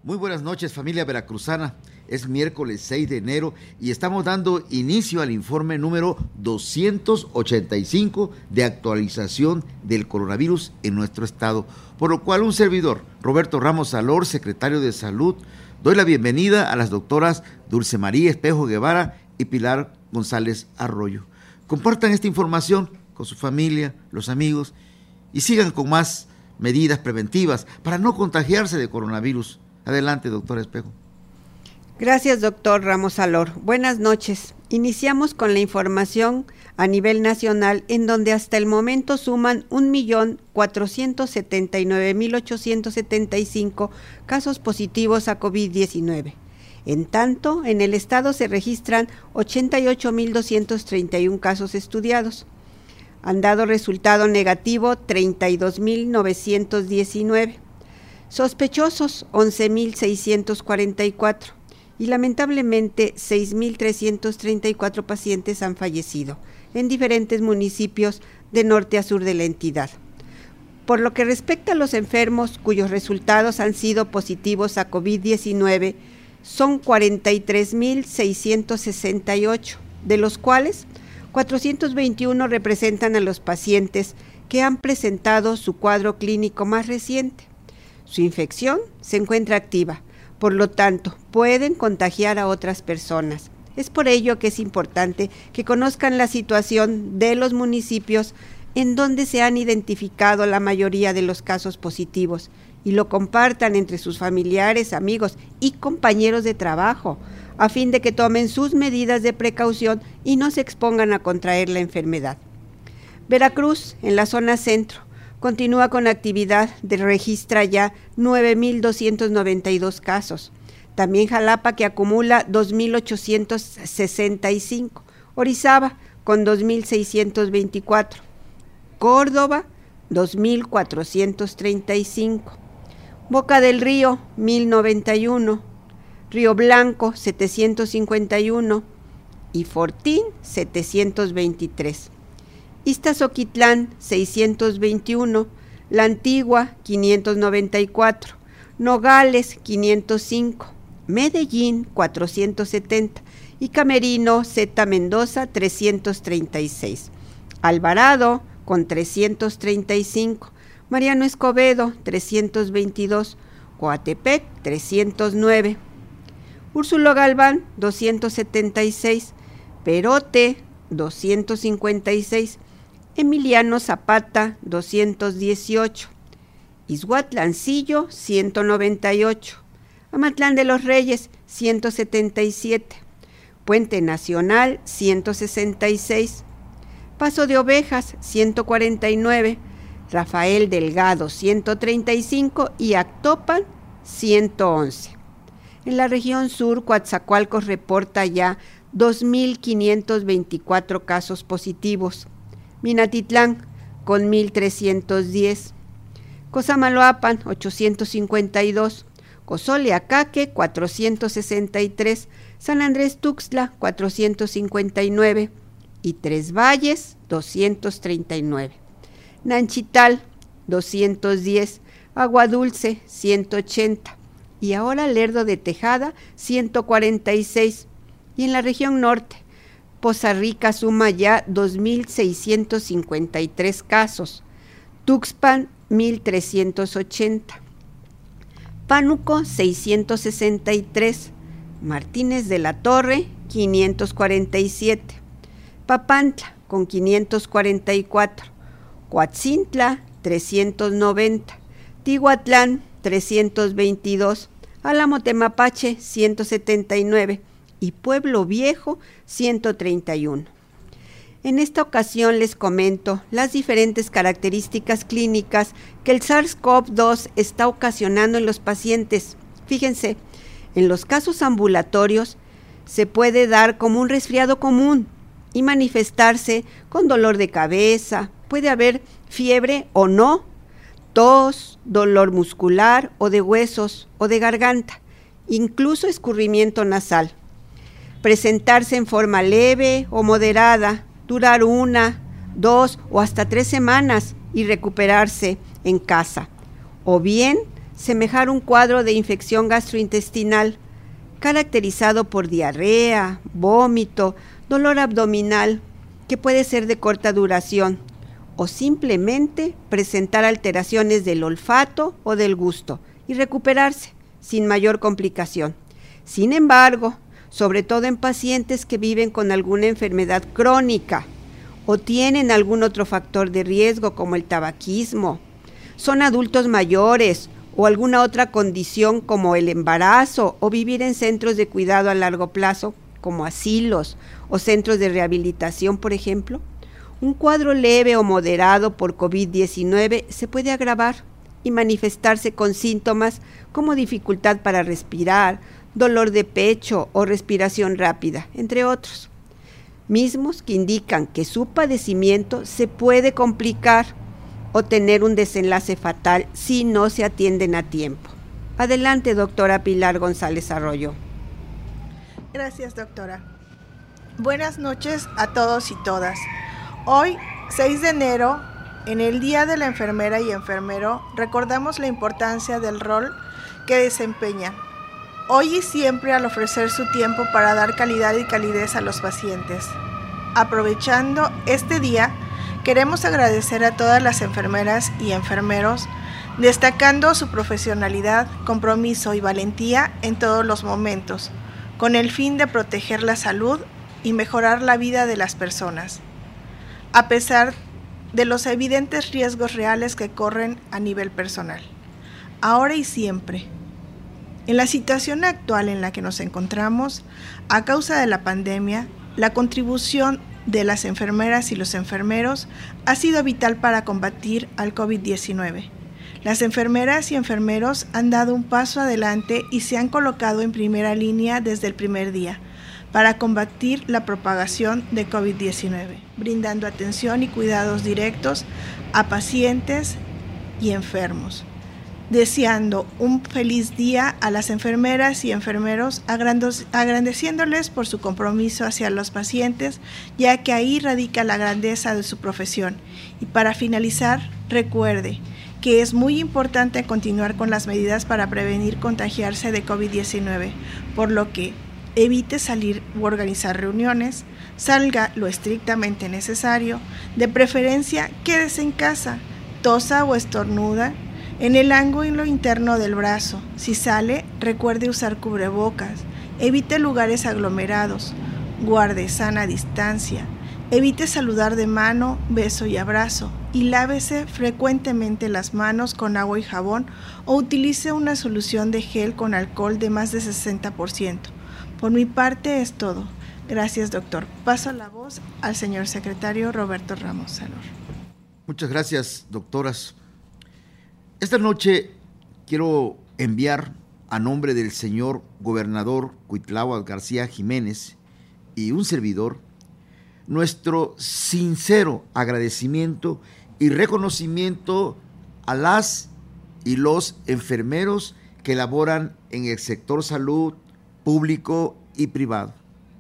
Muy buenas noches, familia veracruzana. Es miércoles 6 de enero y estamos dando inicio al informe número 285 de actualización del coronavirus en nuestro estado, por lo cual un servidor, Roberto Ramos Salor, secretario de Salud, doy la bienvenida a las doctoras Dulce María Espejo Guevara y Pilar González Arroyo. Compartan esta información con su familia, los amigos y sigan con más medidas preventivas para no contagiarse de coronavirus. Adelante, doctora Espejo. Gracias, doctor Ramos Salor. Buenas noches. Iniciamos con la información a nivel nacional, en donde hasta el momento suman 1.479.875 casos positivos a COVID-19. En tanto, en el estado se registran 88.231 casos estudiados. Han dado resultado negativo 32.919. Sospechosos 11.644 y lamentablemente 6.334 pacientes han fallecido en diferentes municipios de norte a sur de la entidad. Por lo que respecta a los enfermos cuyos resultados han sido positivos a COVID-19, son 43.668, de los cuales 421 representan a los pacientes que han presentado su cuadro clínico más reciente. Su infección se encuentra activa, por lo tanto, pueden contagiar a otras personas. Es por ello que es importante que conozcan la situación de los municipios en donde se han identificado la mayoría de los casos positivos y lo compartan entre sus familiares, amigos y compañeros de trabajo, a fin de que tomen sus medidas de precaución y no se expongan a contraer la enfermedad. Veracruz, en la zona centro, continúa con actividad, registra ya 9.292 casos. También Jalapa, que acumula 2.865. Orizaba, con 2.624. Córdoba, 2.435. Boca del Río, 1.091. Río Blanco, 751. Y Fortín, 723. Iztazoquitlán, 621, La Antigua, 594, Nogales, 505, Medellín, 470 y Camerino, Zeta Mendoza, 336, Alvarado, con 335, Mariano Escobedo, 322, Coatepec, 309, Úrsulo Galván, 276, Perote, 256, Emiliano Zapata, 218, Izhuatlancillo, 198, Amatlán de los Reyes, 177, Puente Nacional, 166, Paso de Ovejas, 149, Rafael Delgado, 135 y Actopan, 111. En la región sur, Coatzacoalcos reporta ya 2.524 casos positivos. Minatitlán, con 1.310. Cosamaloapan, 852. Cozoleacaque, 463. San Andrés Tuxtla, 459. Y Tres Valles, 239. Nanchital, 210. Agua Dulce, 180. Y ahora Lerdo de Tejada, 146. Y en la región norte, Poza Rica suma ya 2.653 casos, Tuxpan 1.380, Pánuco 663, Martínez de la Torre 547, Papantla con 544, Coatzintla 390, Tihuatlán 322, Álamo Temapache 179, y Pueblo Viejo, 131. En esta ocasión les comento las diferentes características clínicas que el SARS-CoV-2 está ocasionando en los pacientes. Fíjense, en los casos ambulatorios se puede dar como un resfriado común y manifestarse con dolor de cabeza, puede haber fiebre o no, tos, dolor muscular o de huesos o de garganta, incluso escurrimiento nasal. Presentarse en forma leve o moderada, durar 1, 2 o hasta 3 semanas y recuperarse en casa. O bien semejar un cuadro de infección gastrointestinal caracterizado por diarrea, vómito, dolor abdominal, que puede ser de corta duración, o simplemente presentar alteraciones del olfato o del gusto y recuperarse sin mayor complicación. Sin embargo, sobre todo en pacientes que viven con alguna enfermedad crónica o tienen algún otro factor de riesgo como el tabaquismo, son adultos mayores o alguna otra condición como el embarazo o vivir en centros de cuidado a largo plazo como asilos o centros de rehabilitación, por ejemplo, un cuadro leve o moderado por COVID-19 se puede agravar y manifestarse con síntomas como dificultad para respirar, dolor de pecho o respiración rápida, entre otros, mismos que indican que su padecimiento se puede complicar o tener un desenlace fatal si no se atienden a tiempo. Adelante, doctora Pilar González Arroyo. Gracias, doctora. Buenas noches a todos y todas. Hoy, 6 de enero, en el Día de la Enfermera y Enfermero, recordamos la importancia del rol que desempeñan hoy y siempre al ofrecer su tiempo para dar calidad y calidez a los pacientes. Aprovechando este día, queremos agradecer a todas las enfermeras y enfermeros, destacando su profesionalidad, compromiso y valentía en todos los momentos, con el fin de proteger la salud y mejorar la vida de las personas, a pesar de los evidentes riesgos reales que corren a nivel personal, ahora y siempre. En la situación actual en la que nos encontramos, a causa de la pandemia, la contribución de las enfermeras y los enfermeros ha sido vital para combatir al COVID-19. Las enfermeras y enfermeros han dado un paso adelante y se han colocado en primera línea desde el primer día para combatir la propagación de COVID-19, brindando atención y cuidados directos a pacientes y enfermos. Deseando un feliz día a las enfermeras y enfermeros, agradeciéndoles por su compromiso hacia los pacientes, ya que ahí radica la grandeza de su profesión. Y para finalizar, recuerde que es muy importante continuar con las medidas para prevenir contagiarse de COVID-19, por lo que evite salir u organizar reuniones, salga lo estrictamente necesario, de preferencia quédese en casa, tosa o estornuda en el ángulo interno del brazo. Si sale, recuerde usar cubrebocas, evite lugares aglomerados, guarde sana distancia, evite saludar de mano, beso y abrazo y lávese frecuentemente las manos con agua y jabón o utilice una solución de gel con alcohol de más de 60%. Por mi parte es todo. Gracias, doctor. Paso la voz al señor secretario Roberto Ramos Salor. Muchas gracias, doctoras. Esta noche quiero enviar a nombre del señor gobernador Cuitláhuac García Jiménez y un servidor nuestro sincero agradecimiento y reconocimiento a las y los enfermeros que laboran en el sector salud público y privado.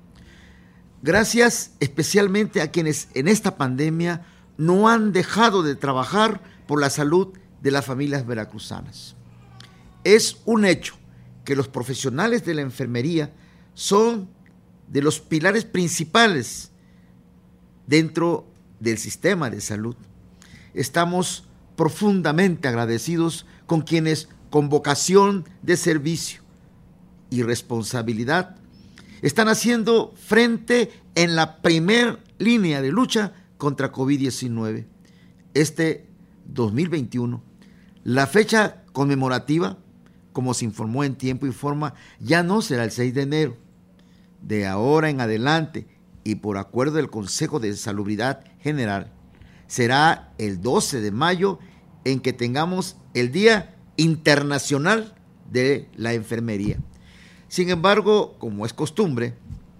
Gracias especialmente a quienes en esta pandemia no han dejado de trabajar por la salud de las familias veracruzanas. Es un hecho que los profesionales de la enfermería son de los pilares principales dentro del sistema de salud. Estamos profundamente agradecidos con quienes con vocación de servicio y responsabilidad están haciendo frente en la primer línea de lucha contra COVID-19. Este 2021, la fecha conmemorativa, como se informó en tiempo y forma, ya no será el 6 de enero. De ahora en adelante, y por acuerdo del Consejo de Salubridad General, será el 12 de mayo en que tengamos el Día Internacional de la Enfermería. Sin embargo, como es costumbre,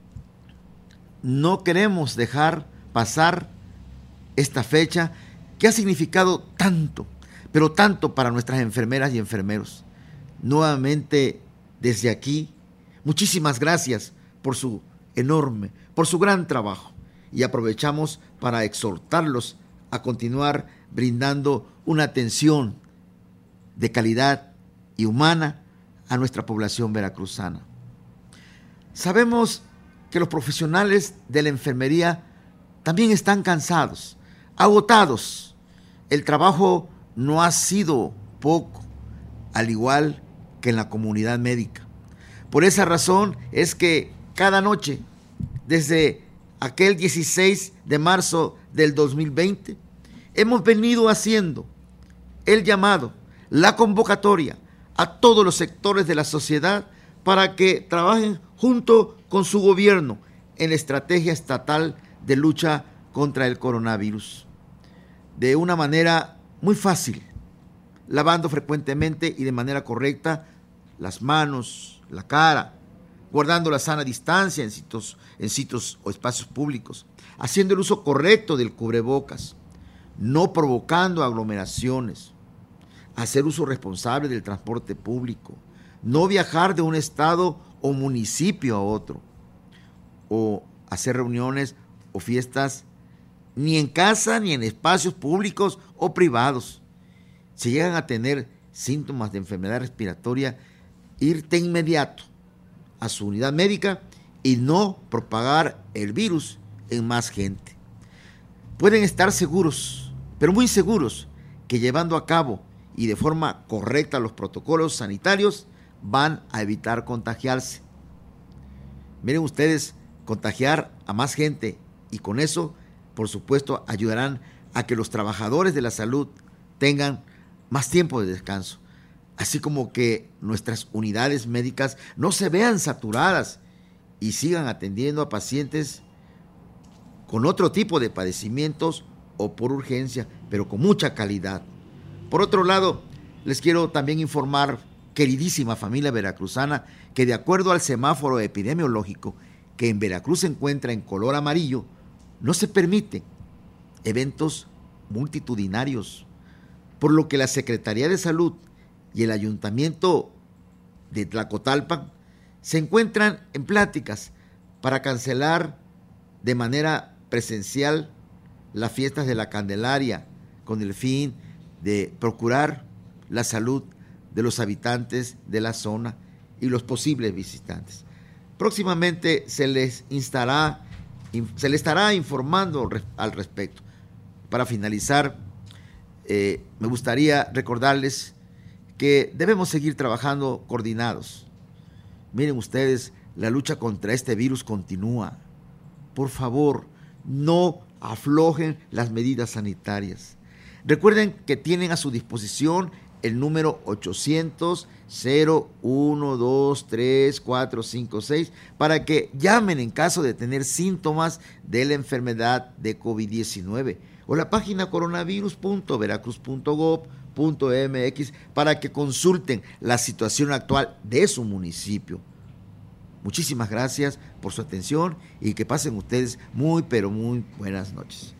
no queremos dejar pasar esta fecha que ha significado tanto, pero tanto para nuestras enfermeras y enfermeros. Nuevamente, desde aquí, muchísimas gracias por su gran trabajo, y aprovechamos para exhortarlos a continuar brindando una atención de calidad y humana a nuestra población veracruzana. Sabemos que los profesionales de la enfermería también están cansados, agotados. El trabajo no ha sido poco, al igual que en la comunidad médica. Por esa razón es que cada noche, desde aquel 16 de marzo del 2020, hemos venido haciendo el llamado, la convocatoria a todos los sectores de la sociedad para que trabajen junto con su gobierno en la estrategia estatal de lucha contra el coronavirus. De una manera muy fácil, lavando frecuentemente y de manera correcta las manos, la cara, guardando la sana distancia en sitios o espacios públicos, haciendo el uso correcto del cubrebocas, no provocando aglomeraciones, hacer uso responsable del transporte público, no viajar de un estado o municipio a otro, o hacer reuniones o fiestas ni en casa ni en espacios públicos o privados. Si llegan a tener síntomas de enfermedad respiratoria, ir de inmediato a su unidad médica y no propagar el virus en más gente. Pueden estar seguros, pero muy seguros, que llevando a cabo y de forma correcta los protocolos sanitarios van a evitar contagiarse. Miren ustedes, contagiar a más gente y con eso, por supuesto, ayudarán a que los trabajadores de la salud tengan más tiempo de descanso, así como que nuestras unidades médicas no se vean saturadas y sigan atendiendo a pacientes con otro tipo de padecimientos o por urgencia, pero con mucha calidad. Por otro lado, les quiero también informar, queridísima familia veracruzana, que de acuerdo al semáforo epidemiológico que en Veracruz se encuentra en color amarillo, no se permiten eventos multitudinarios, por lo que la Secretaría de Salud y el Ayuntamiento de Tlacotalpan se encuentran en pláticas para cancelar de manera presencial las fiestas de la Candelaria con el fin de procurar la salud de los habitantes de la zona y los posibles visitantes. Próximamente se les estará informando al respecto. Para finalizar, me gustaría recordarles que debemos seguir trabajando coordinados. Miren ustedes, la lucha contra este virus continúa. Por favor, no aflojen las medidas sanitarias. Recuerden que tienen a su disposición el número 800-0123-456 para que llamen en caso de tener síntomas de la enfermedad de COVID-19 o la página coronavirus.veracruz.gov.mx para que consulten la situación actual de su municipio. Muchísimas gracias por su atención y que pasen ustedes muy, pero muy buenas noches.